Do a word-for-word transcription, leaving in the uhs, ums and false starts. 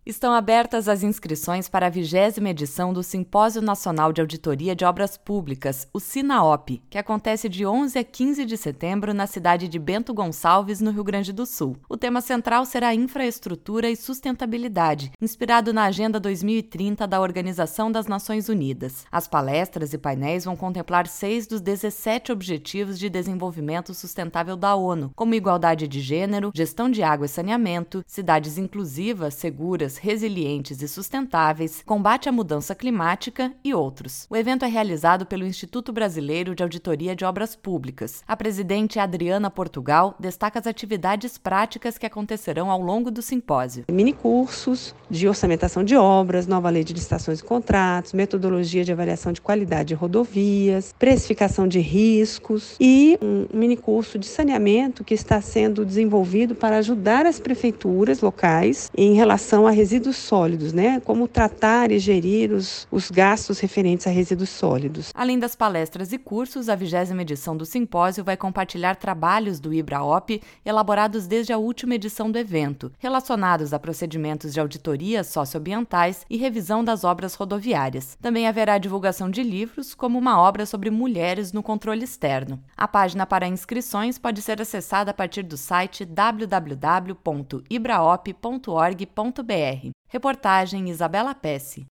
Estão abertas as inscrições para a vigésima edição do Simpósio Nacional de Auditoria de Obras Públicas, o SINAOP, que acontece de onze a quinze de setembro na cidade de Bento Gonçalves, no Rio Grande do Sul. O tema central será infraestrutura e sustentabilidade, inspirado na Agenda dois mil e trinta da Organização das Nações Unidas. As palestras e painéis vão contemplar seis dos dezessete Objetivos de Desenvolvimento Sustentável da ONU, como igualdade de gênero, gestão de água e saneamento, cidades inclusivas, seguras, resilientes e sustentáveis, combate à mudança climática e outros. O evento é realizado pelo Instituto Brasileiro de Auditoria de Obras Públicas. A presidente Adriana Portugal destaca as atividades práticas que acontecerão ao longo do simpósio. Minicursos de orçamentação de obras, nova lei de licitações e contratos, metodologia de avaliação de qualidade de rodovias, precificação de riscos e um minicurso de saneamento que está sendo desenvolvido para ajudar as prefeituras locais em relação a resíduos sólidos, né? Como tratar e gerir os, os gastos referentes a resíduos sólidos. Além das palestras e cursos, a vigésima edição do simpósio vai compartilhar trabalhos do IBRAOP elaborados desde a última edição do evento, relacionados a procedimentos de auditoria socioambientais e revisão das obras rodoviárias. Também haverá divulgação de livros, como uma obra sobre mulheres no controle externo. A página para inscrições pode ser acessada a partir do site w w w ponto ibraop ponto org ponto b r. Reportagem Isabela Pesce.